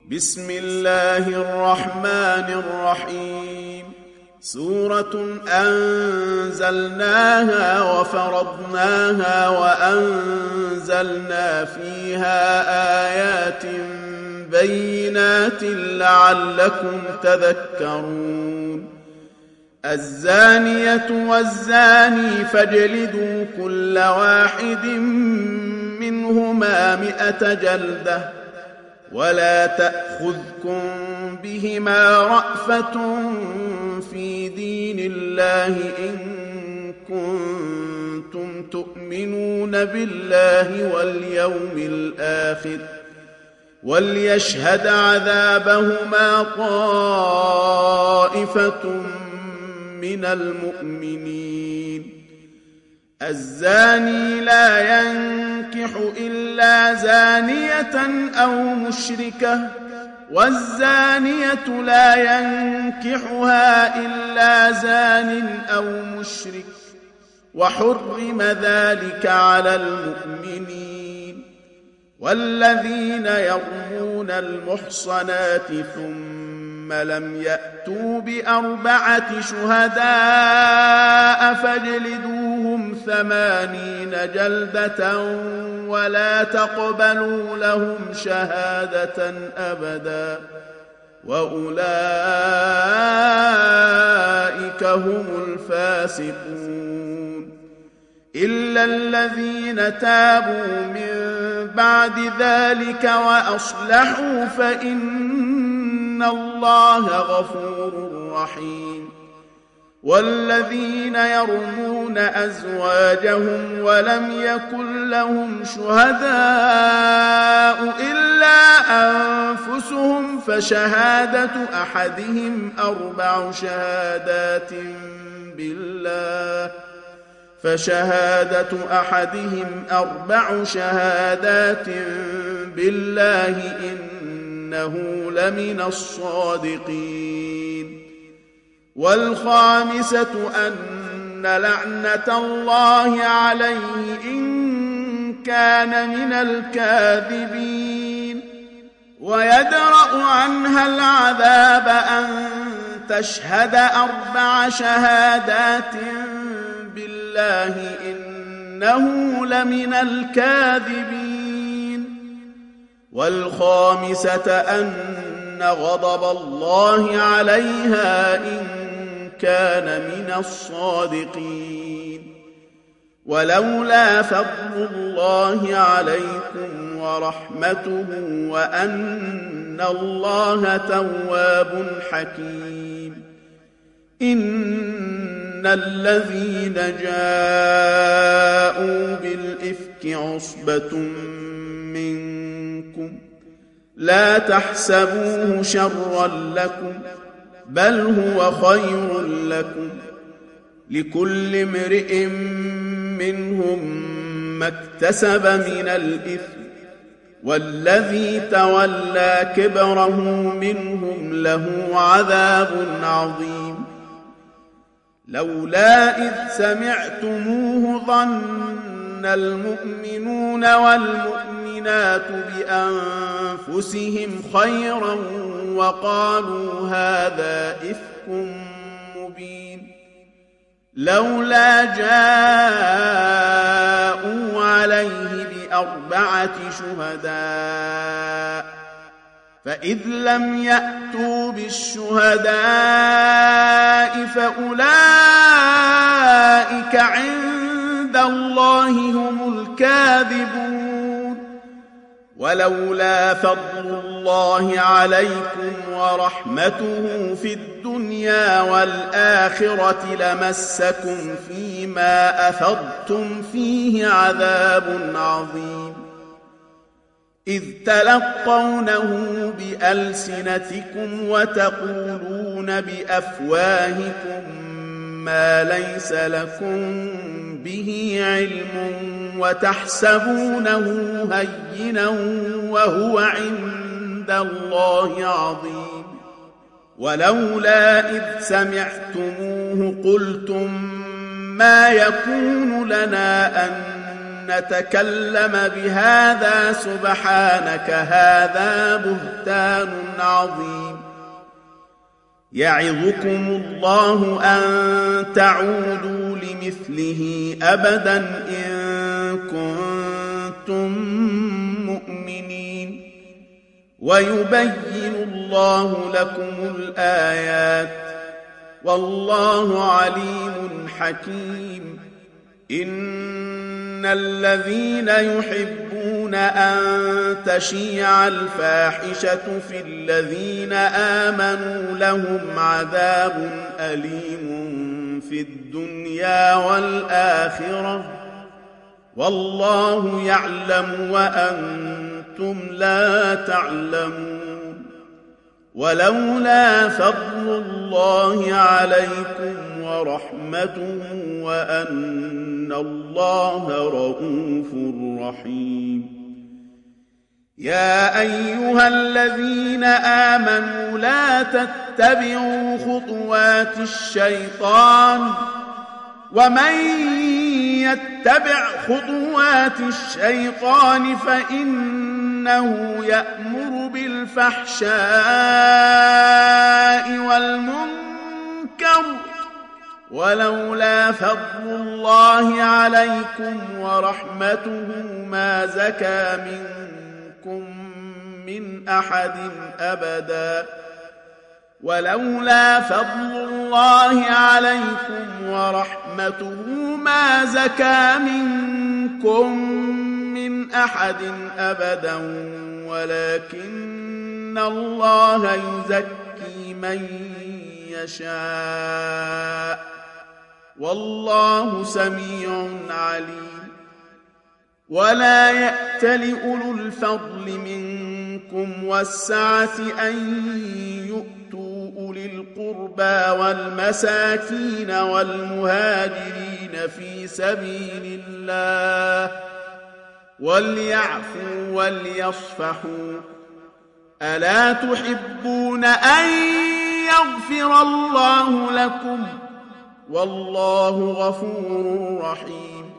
بسم الله الرحمن الرحيم. سورة أنزلناها وفرضناها وأنزلنا فيها آيات بينات لعلكم تذكرون. الزانية والزاني فاجلدوا كل واحد منهما 100 جلدة ولا تأخذكم بهما رأفة في دين الله إن كنتم تؤمنون بالله واليوم الآخر وليشهد عذابهما طائفة من المؤمنين. الزاني لا ينكح إلا زانية أو مشركة والزانية لا ينكحها إلا زان أو مشرك وحرم ذلك على المؤمنين. والذين يرمون المحصنات ثم لم يأتوا ب4 شهداء فاجلدوهم 80 جلدة ولا تقبلوا لهم شهادة أبدا وأولئك هم الفاسقون. إلا الذين تابوا من بعد ذلك وأصلحوا فإن الله غفور رحيم. والذين يرمون أزواجهم ولم يكن لهم شهداء إلا أنفسهم فشهادة أحدهم 4 شهادات بالله إنه لمن الصادقين. والخامسة أن لعنة الله عليه إن كان من الكاذبين. ويدرأ عنها العذاب أن تشهد 4 شهادات بالله إنه لمن الكاذبين. والخامسة أن غضب الله عليها إن كان من الصادقين. ولولا فضل الله عليكم ورحمته وأن الله تواب حكيم. إن الذين جاءوا بالإفك عصبة منكم لا تحسبوه شرا لكم بل هو خير لكم. لكل امرئ منهم ما اكتسب من الإثم والذي تولى كبره منهم له عذاب عظيم. لولا إذ سمعتموه ظن المؤمنون والمؤمنات بأنفسهم خيرا وقالوا هذا إفك مبين. لولا جاءوا عليه ب4 شهداء فإذ لم يأتوا بالشهداء فأولئك عند الله هم الكاذبون. ولولا فضل الله عليكم ورحمته في الدنيا والآخرة لمسكم فيما أفضتم فيه عذاب عظيم. إذ تلقونه بألسنتكم وتقولون بأفواهكم ما ليس لكم به علم وتحسبونه هينا وهو عند الله عظيم. ولولا إذ سمعتموه قلتم ما يكون لنا أن نتكلم بهذا سبحانك هذا بهتان عظيم يعظكم الله أن تعودوا لمثله أبدا إن كنتم مؤمنين ويبين الله لكم الآيات والله عليم حكيم إن الذين يحبون أن تشيع الفاحشة في الذين آمنوا لهم عذاب أليم في الدنيا والآخرة والله يعلم وأنتم لا تعلمون ولولا فضل الله عليكم ورحمته وأن الله رؤوف رحيم يا أيها الذين آمنوا لا تتبعوا خطوات الشيطان ومن يتبع خطوات الشيطان فإنه يأمر بالفحشاء والمنكر ولولا فضل الله عليكم ورحمته ما زكى منكم من أحد أبدا ولولا فضل الله عليكم ورحمته ما زكى منكم من أحد أبدا ولكن الله يزكي من يشاء والله سميع عليم ولا يأتل أولو الفضل منكم والسعة أن يؤتوا أولي القربى والمساكين والمهاجرين في سبيل الله وليعفوا وليصفحوا ألا تحبون أن يغفر الله لكم والله غفور رحيم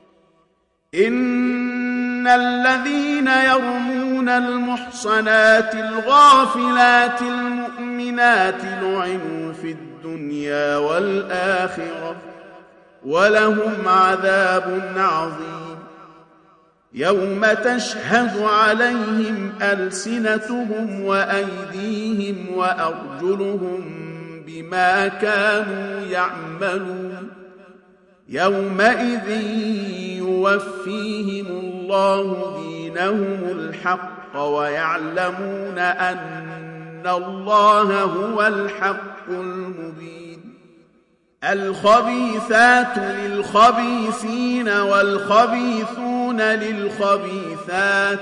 إن الذين يرمون المحصنات الغافلات المؤمنات لعنوا في الدنيا والآخرة ولهم عذاب عظيم يوم تشهد عليهم ألسنتهم وأيديهم وأرجلهم بما كانوا يعملون يومئذ يوفيهم الله دينهم الحق ويعلمون أن الله هو الحق المبين الخبيثات للخبيثين والخبيثون للخبيثات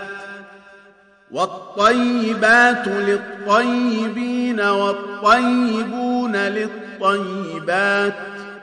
والطيبات للطيبين والطيبون للطيبات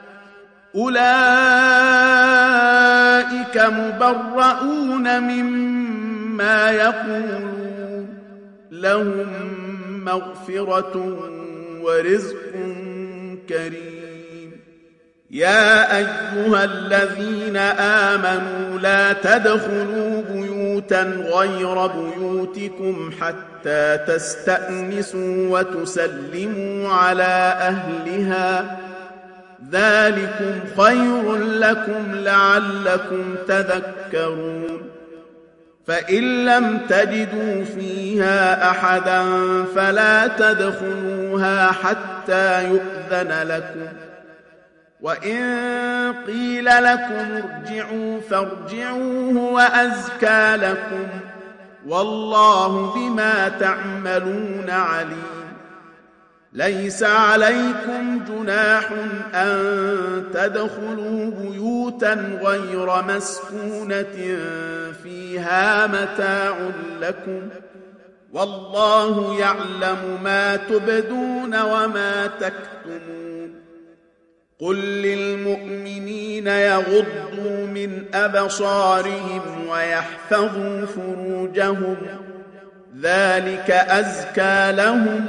أولئك مبرؤون مما يقولون لهم مغفرة ورزق كريم يا أيها الذين آمنوا لا تدخلوا بيوتا غير بيوتكم حتى تستأنسوا وتسلموا على أهلها ذلكم خير لكم لعلكم تذكرون فإن لم تجدوا فيها أحدا فلا تدخلوها حتى يؤذن لكم وإن قيل لكم ارجعوا فارجعوا هو أزكى لكم والله بما تعملون عليم ليس عليكم جناح أن تدخلوا بيوتا غير مسكونة فيها متاع لكم والله يعلم ما تبدون وما تكتمون قل للمؤمنين يغضوا من أبصارهم ويحفظوا فروجهم ذلك أزكى لهم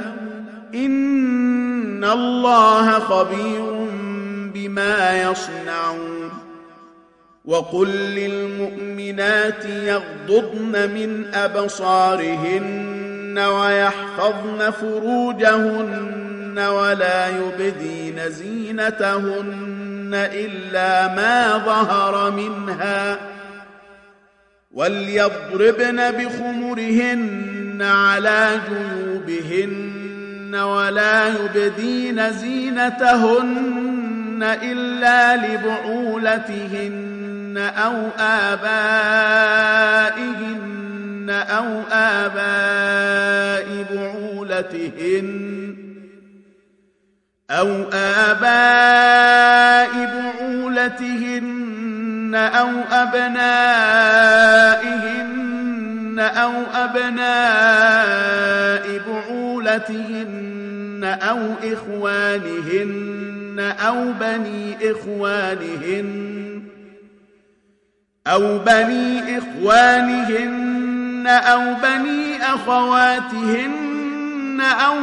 إن الله خبير بما يصنعون وقل للمؤمنات يغضضن من أبصارهن ويحفظن فروجهن ولا يبدين زينتهن إلا ما ظهر منها وليضربن بخمرهن على جيوبهن ولا يبدين زينتهن إلا لبعولتهن أو آبائهن أو آباء بعولتهن أو أبنائهن أو أبناء بعولتهن أو إخوانهن أو بني إخوانهن أو بني أخواتهن أو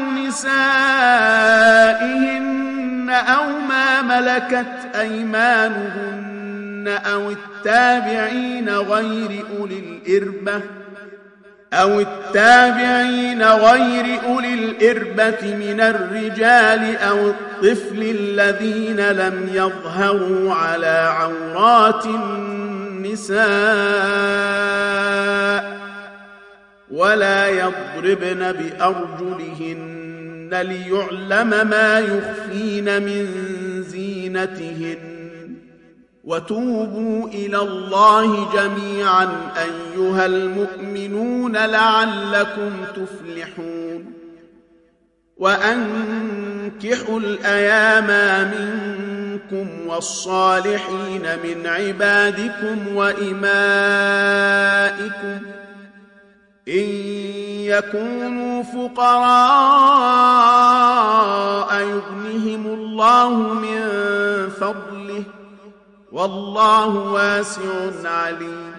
نسائهن أو ما ملكت أيمانهن أو التابعين غير أولي الإربة من الرجال أو الطفل الذين لم يظهروا على عورات النساء ولا يضربن بأرجلهن ليعلم ما يخفين من زينتهن وتوبوا إلى الله جميعا أيها المؤمنون لعلكم تفلحون وأنكحوا الأيام منكم والصالحين من عبادكم وإمائكم إن يكونوا فقراء يغنهم الله من فضله والله واسع عليم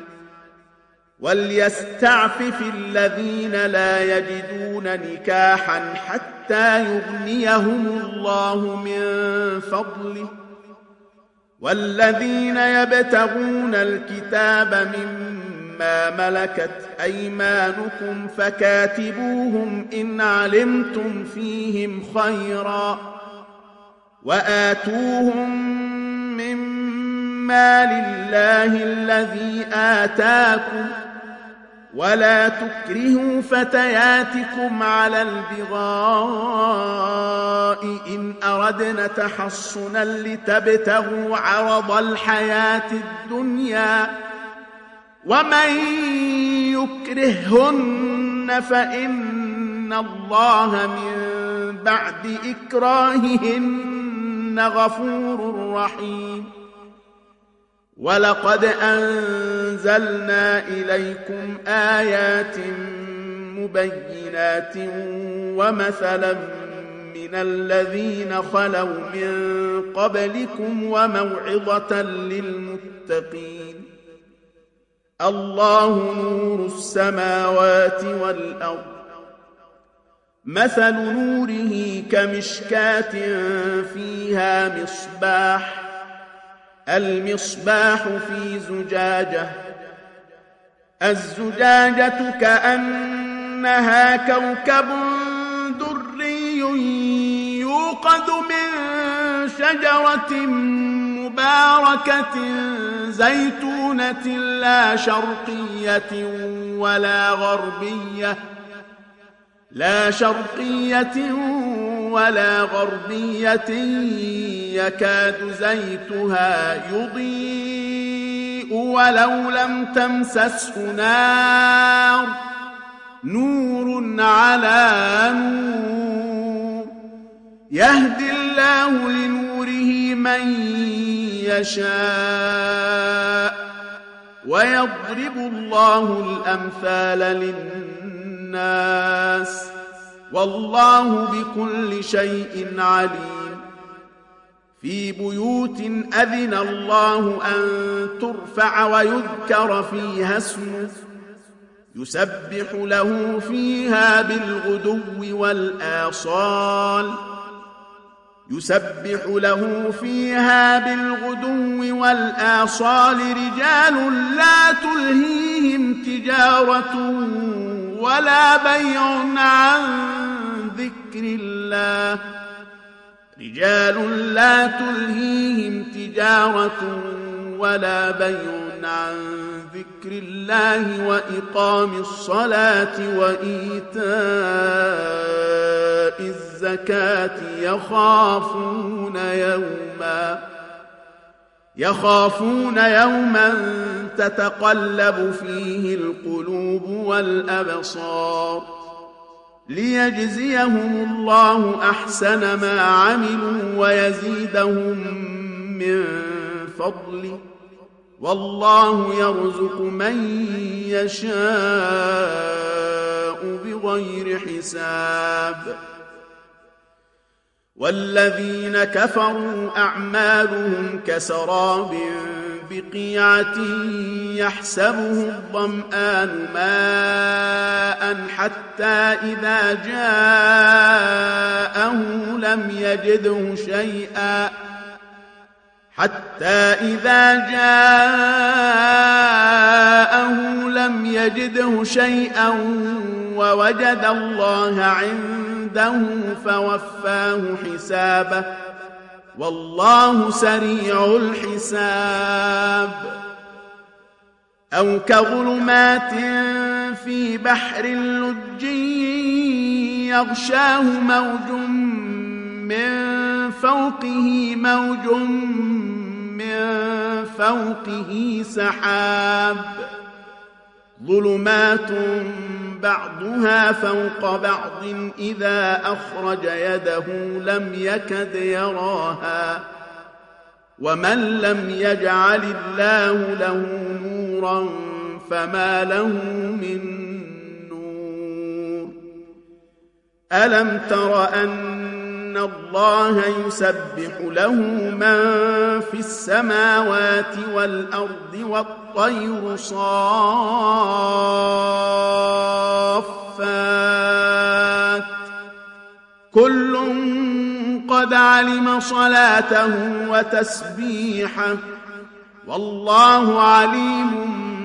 وليستعفف الذين لا يجدون نكاحا حتى يغنيهم الله من فضله والذين يبتغون الكتاب مما ملكت أيمانكم فكاتبوهم إن علمتم فيهم خيرا وآتوهم مما لله الذي آتاكم ولا تكرهوا فتياتكم على البغاء إن أردنا تحصنا لتبتغوا عرض الحياة الدنيا ومن يكرههن فإن الله من بعد إكراههن غفور رحيم ولقد أنزلنا إليكم آيات مبينات ومثلا من الذين خلوا من قبلكم وموعظة للمتقين الله نور السماوات والأرض مثل نوره كمشكاة فيها مصباح المصباح في زجاجة الزجاجة كأنها كوكب دري يوقد من شجرة مباركة زيتونة لا شرقية ولا غربية يكاد زيتها يضيء ولو لم تمسسه نار نور على نور يهدي الله لنوره من يشاء ويضرب الله الأمثال للناس والله بكل شيء عليم في بيوت أذن الله أن ترفع ويذكر فيها اسمه يسبح له فيها بالغدو والآصال يسبح له فيها بالغدو والآصال رجال لا تلهيهم تجارة ولا بيع عن ذكر الله ولا بيع عن ذكر الله وإقام الصلاة وإيتاء الزكاة يخافون يوما تتقلب فيه القلوب والأبصار ليجزيهم الله أحسن ما عملوا ويزيدهم من فضله والله يرزق من يشاء بغير حساب والذين كفروا أعمالهم كسراب بقيعة يحسبه الظمآن ماء حتى إذا جاءه لم يجده شيئا ووجد الله عنده فوفاه حسابه والله سريع الحساب أو كظلمات في بحر لجي يغشاه موج من فوقه سحاب ظلمات بعضها فوق بعض إذا أخرج يده لم يكد يراها ومن لم يجعل الله له نورا فما له من نور ألم تر أن الله يسبح له من في السماوات والأرض والطير صافات كل قد علم صلاته وتسبيحه والله عليم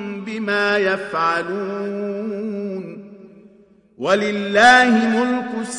بما يفعلون ولله ملك